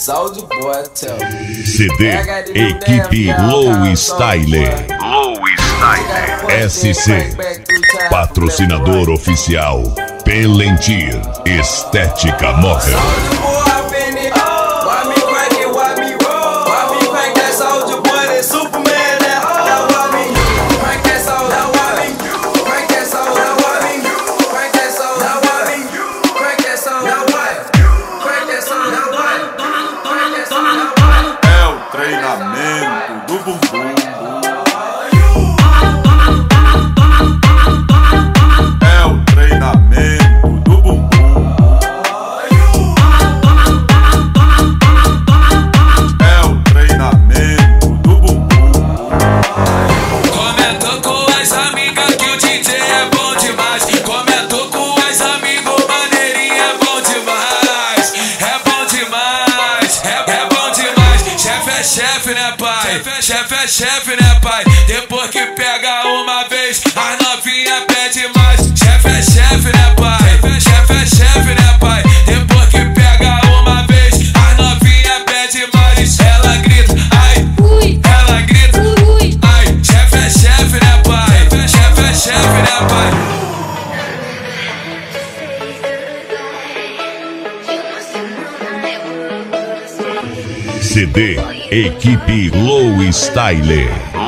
Saúde boa, tchau. CD Equipe Low Style. SC Patrocinador Oficial Pelentir Estética Móvel. Treinamento do bumbum. É o treinamento do bumbum. É o treinamento do bumbum. Comentou com as amigas que o DJ é bom demais. Comentou com as amigas, maneirinha é bom demais. É bom demais, é bom demais. Chefe é chefe, né, pai? Chefe é chefe, né, pai? Depois que pega uma vez, as novinha pede mais. Chefe é chefe, né, pai? Chefe é chefe, né, pai? Depois que pega uma vez, as novinha pede mais. Ela grita, ai, ela grita, ai. Chefe é chefe, né, pai? Chefe é chefe, né, pai? CD Equipe Low Style.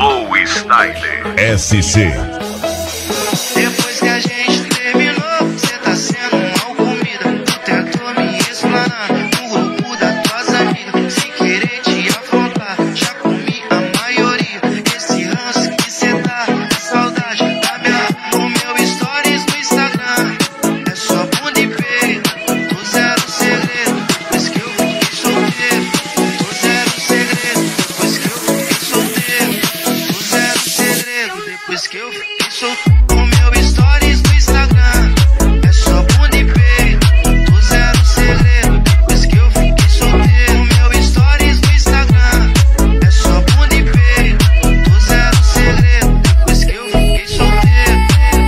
SC. Depois que a gente terminou, cê tá sendo mal comida. Tu tentou me explanar no grupo das tuas amigas, sem querer te afrontar. Já comi a maioria. Esse ranço que cê tá, é saudade da minha. O meu stories no Instagram é só bunda e peito. Tu zero segredo, depois que eu fiquei solteiro. Tu zero segredo, depois que eu fiquei solteiro. Tu zero segredo, depois que eu fiquei solteiro. O meu stories no Instagram é só bunda e peito. Tu zero segredo, depois que eu fiquei solteiro. O meu stories no Instagram é só bunda e peito. Tu zero segredo, depois que eu fiquei solteiro.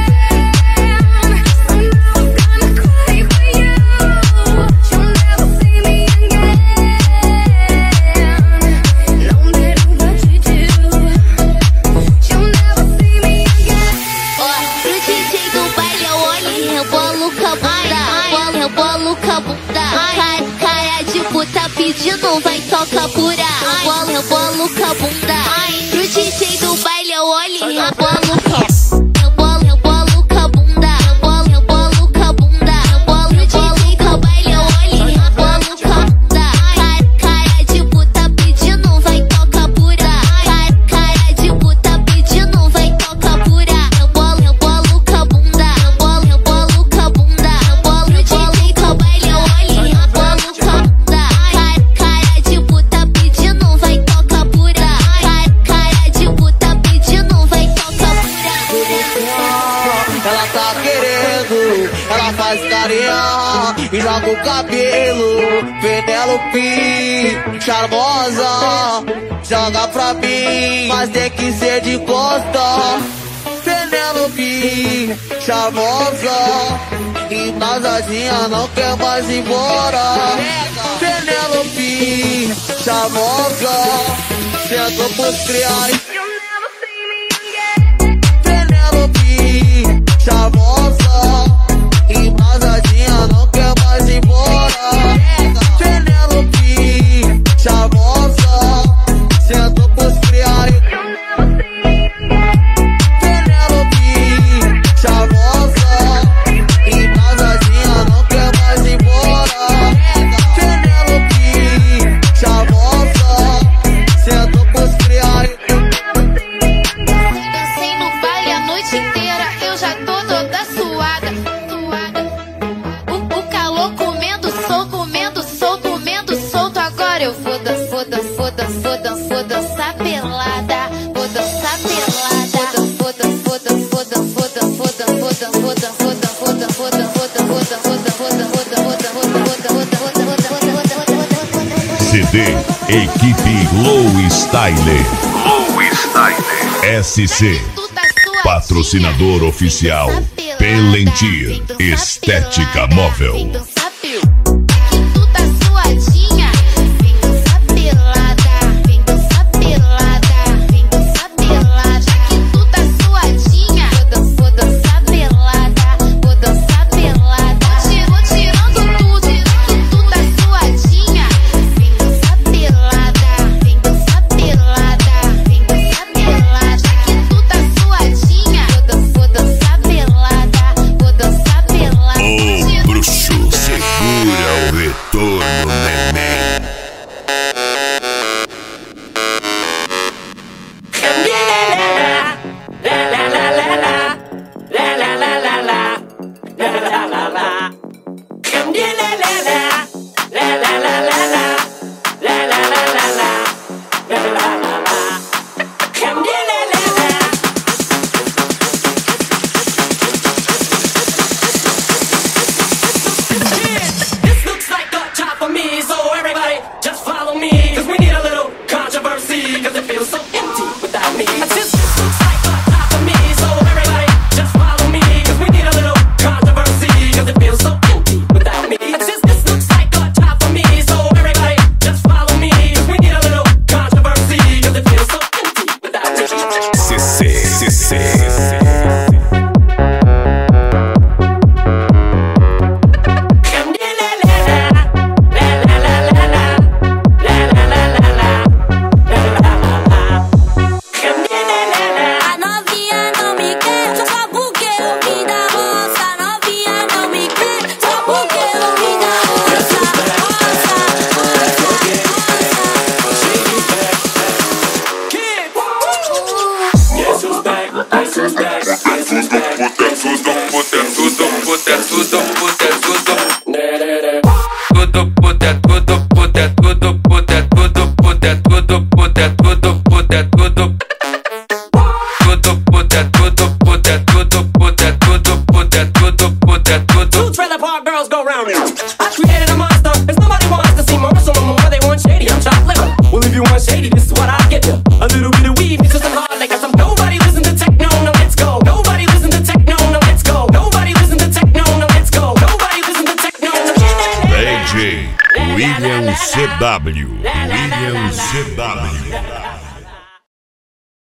Cara de puta pedindo, vai tocar pura. Eu bolo com a bunda. Pro DJ do baile eu olho e rebolo com a bunda. Eu bolo com a bunda. Eu bolo com a bunda. Pro DJ do baile eu olho e rebolo com a bunda. Cara de puta pedindo, vai tocar pura. Cara de puta pedindo, vai tocar pura. Eu bolo com a bunda. Eu bolo com a bunda. Pro DJ do baile eu olho e rebolo com a bunda. Cara de puta pedindo, vai tocar pura. Cara de puta pedindo, vai tocar pura. Ela tá querendo, ela faz carinha e joga o cabelo. Penelope, charmosa, joga pra mim, mas tem que ser de costa. Penelope, charmosa, embasadinha, não quer mais ir embora. Penelope, charmosa, sentou pros criais. Penelope, charmosa, embasadinha, não quer mais ir embora. Penelope, charmosa, sentou pros criais. Penelope, charmosa, embasadinha, não quer mais ir embora. Penelope, charmosa, sentou pros criais. Dancei no baile a noite inteira, eu já tô toda suada. O calor comendo solto. Agora eu vou dançar pelada. Vou dançar pelada. CD Equipe Low Style. SC Patrocinador Oficial Pelentir Estética Móvel. Que tu tá suadinha, vem puta, é tudo puta, é tudo. Tudo puta, é tudo puta, é tudo puta, é tudo puta, é tudo puta, é tudo puta, é tudo. Tudo puta, é tudo puta, é tudo puta, é tudo puta, é tudo puta, é tudo. Two trailer park girls go round. I created a monster, cause nobody wants to see more. So no more they want shady, I'm chopped liver. Well, if you want shady, this is what I get you. A little bit of weed mixed with some hard liquor. Some nobody listen to techno, no let's go. Nobody listen to techno, no let's go. Nobody listen to techno, no let's go. Nobody listen to techno, no DJ William CW. William CW.